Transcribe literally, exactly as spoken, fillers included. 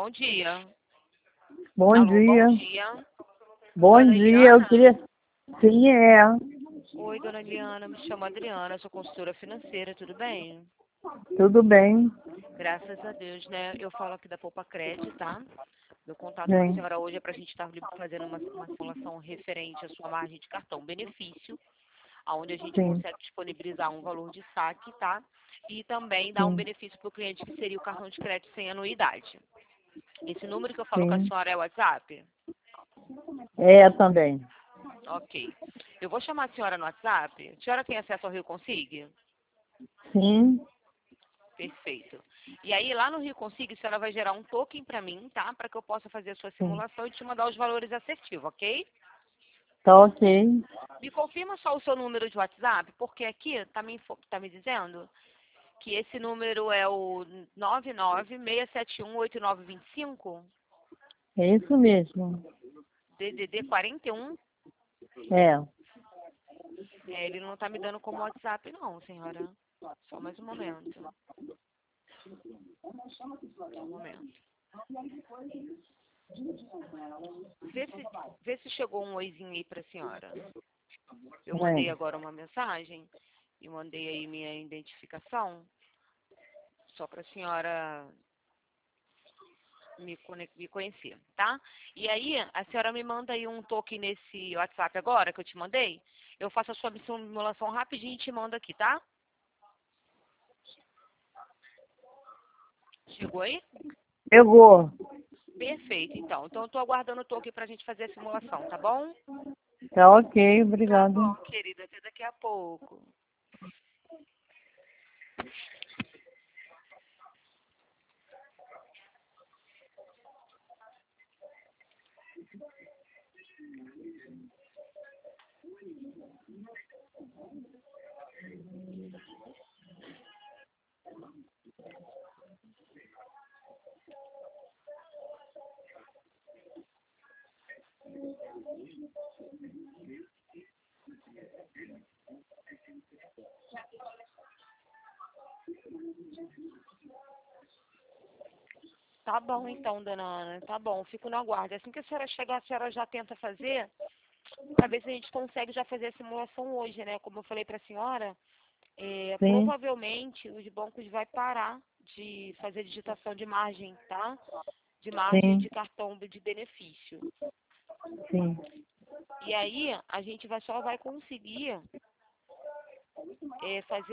Bom dia. Bom Alô, dia. bom dia. Bom Dona dia, eu Eliana? queria... Quem é? Oi, dona Eliana, me chamo Adriana, sou consultora financeira, tudo bem? Tudo bem? Graças a Deus, né? Eu falo aqui da Poupa Crédito, tá? Meu contato com a Sim, senhora hoje é para a gente estar fazendo uma, uma simulação referente à sua margem de cartão benefício, onde a gente sim, consegue disponibilizar um valor de saque, tá? E também dar um sim, benefício para o cliente, que seria o cartão de crédito sem anuidade. Esse número que eu falo com a sim. senhora é o WhatsApp? É também. Ok. Eu vou chamar a senhora no WhatsApp. A senhora tem acesso ao Rio Consigue? Sim, Perfeito. E aí, lá no Rio Consigo, a senhora vai gerar um token para mim, tá? Para que eu possa fazer a sua sim. simulação e te mandar os valores assertivos, ok? Tá ok. Me confirma só o seu número de WhatsApp, porque aqui tá me, info- tá me dizendo que esse número é o nove nove seis sete um oito nove dois cinco, É isso mesmo. D D D quarenta e um. É. É, ele não tá me dando como WhatsApp, não, senhora. Só mais um momento. Só um momento. Vê se, vê se chegou um oizinho aí pra senhora. Eu mandei É. agora uma mensagem e mandei aí minha identificação, só para a senhora me, cone- me conhecer, tá? E aí, a senhora me manda aí um toque nesse WhatsApp agora, que eu te mandei. Eu faço a sua simulação rapidinho e te mando aqui, tá? Chegou aí? Pegou. Perfeito, então. Então, eu tô aguardando o toque pra gente fazer a simulação, tá bom? Tá ok, Tá obrigado. bom, querida. Até daqui a pouco. Tá bom, então, dona Ana. Tá bom, fico no aguardo. Assim que a senhora chegar, a senhora já tenta fazer, para ver se a gente consegue já fazer a simulação hoje, né? Como eu falei para a senhora, é, Sim, provavelmente os bancos vai parar de fazer digitação de margem, tá? De margem sim, de cartão de benefício. sim. E aí a gente vai, só vai conseguir é, fazer